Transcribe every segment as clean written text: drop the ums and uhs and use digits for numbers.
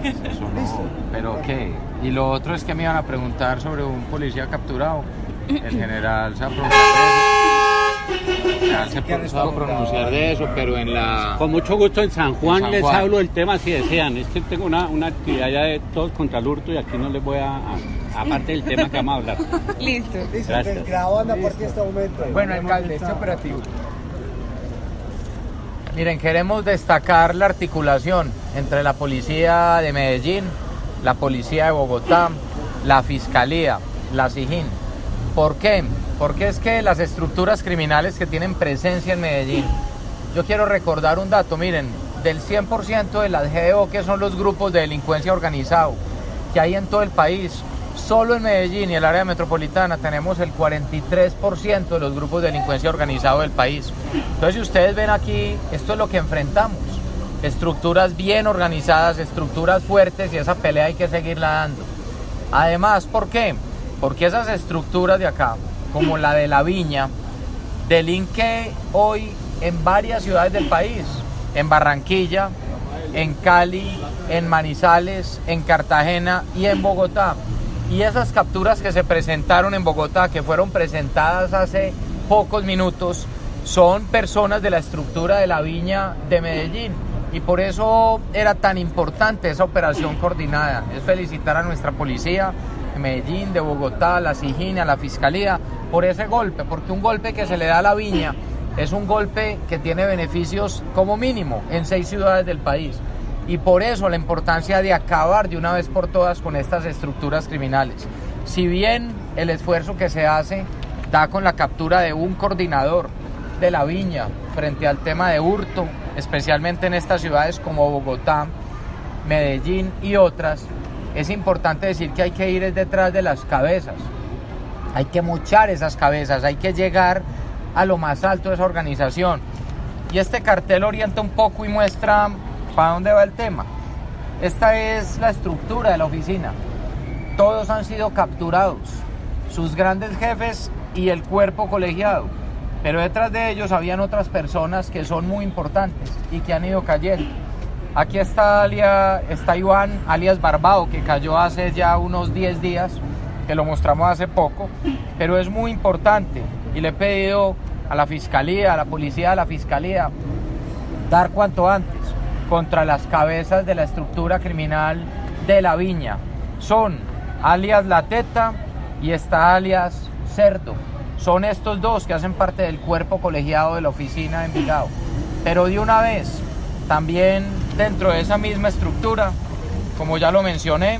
Eso no, pero ¿qué? Y lo otro es que me iban a preguntar sobre un policía capturado. El general se ha pronunciar de eso, pero en la... Con mucho gusto en San Juan, les Juan. hablo del tema si desean. Es que tengo una actividad ya de todos contra el hurto y aquí no les voy aparte del tema que vamos a hablar. Listo. Gracias. Grabando a partir de este momento. Bueno, alcalde, este operativo. Miren, queremos destacar la articulación entre la policía de Medellín, la policía de Bogotá, la fiscalía, la SIJIN. ¿Por qué? Porque es que las estructuras criminales que tienen presencia en Medellín, yo quiero recordar un dato, miren, del 100% de las GDO, que son los grupos de delincuencia organizado que hay en todo el país, solo en Medellín y el área metropolitana tenemos el 43% de los grupos de delincuencia organizado del país. Entonces, si ustedes ven aquí, esto es lo que enfrentamos, estructuras bien organizadas, estructuras fuertes, y esa pelea hay que seguirla dando. Además, ¿por qué? Porque esas estructuras de acá, como la de La Viña, delinque hoy en varias ciudades del país, en Barranquilla, en Cali, en Manizales, en Cartagena y en Bogotá. Y esas capturas que se presentaron en Bogotá, que fueron presentadas hace pocos minutos, son personas de la estructura de La Viña de Medellín. Y por eso era tan importante esa operación coordinada. Es felicitar a nuestra policía de Medellín, de Bogotá, a la SIJIN, a la Fiscalía, por ese golpe, porque un golpe que se le da a La Viña es un golpe que tiene beneficios como mínimo en 6 ciudades del país. Y por eso la importancia de acabar de una vez por todas con estas estructuras criminales. Si bien el esfuerzo que se hace da con la captura de un coordinador de La Viña frente al tema de hurto, especialmente en estas ciudades como Bogotá, Medellín y otras, es importante decir que hay que ir detrás de las cabezas, hay que mochar esas cabezas, hay que llegar a lo más alto de esa organización. Y este cartel orienta un poco y muestra para dónde va el tema. Esta es la estructura de la oficina. Todos han sido capturados, sus grandes jefes y el cuerpo colegiado, pero detrás de ellos habían otras personas que son muy importantes y que han ido cayendo. Aquí está Iván, alias Barbado, que cayó hace ya unos 10 días, que lo mostramos hace poco, pero es muy importante y le he pedido a la Fiscalía, a la Policía de la Fiscalía, dar cuanto antes contra las cabezas de la estructura criminal de La Viña. Son alias La Teta y está alias Cerdo. Son estos dos que hacen parte del cuerpo colegiado de la oficina de Envigado. Pero de una vez, también dentro de esa misma estructura, como ya lo mencioné,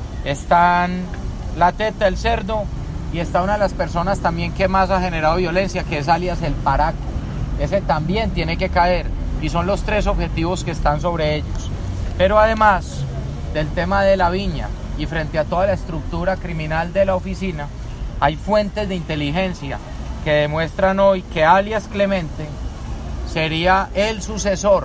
están La Teta, el Cerdo, y está una de las personas también que más ha generado violencia, que es alias el Paraco. Ese también tiene que caer, y son los 3 objetivos que están sobre ellos. Pero además del tema de La Viña y frente a toda la estructura criminal de la oficina, hay fuentes de inteligencia que demuestran hoy que alias Clemente sería el sucesor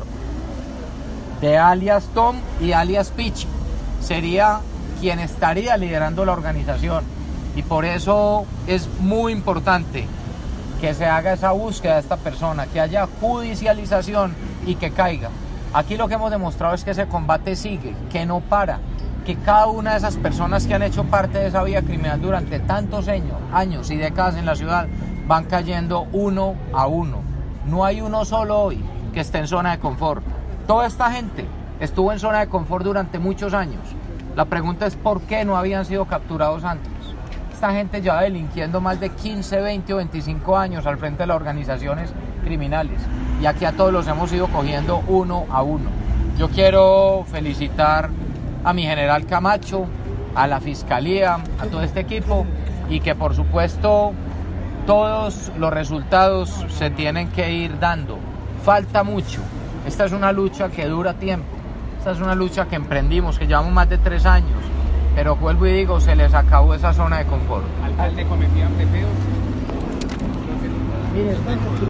de alias Tom y alias Pichi. Sería quien estaría liderando la organización. Y por eso es muy importante que se haga esa búsqueda de esta persona, que haya judicialización y que caiga. Aquí lo que hemos demostrado es que ese combate sigue, que no para, que cada una de esas personas que han hecho parte de esa vía criminal durante tantos años y décadas en la ciudad van cayendo uno a uno. No hay uno solo hoy que esté en zona de confort. Toda esta gente estuvo en zona de confort durante muchos años. La pregunta es ¿por qué no habían sido capturados antes? Esta gente lleva delinquiendo más de 15, 20 o 25 años al frente de las organizaciones criminales. Y aquí a todos los hemos ido cogiendo uno a uno. Yo quiero felicitar a mi general Camacho, a la Fiscalía, a todo este equipo, y que por supuesto todos los resultados se tienen que ir dando. Falta mucho. Esta es una lucha que dura tiempo. Esta es una lucha que emprendimos, que llevamos más de 3 años. Pero vuelvo y digo, se les acabó esa zona de confort. Alcalde, cometían pepeos. Mire,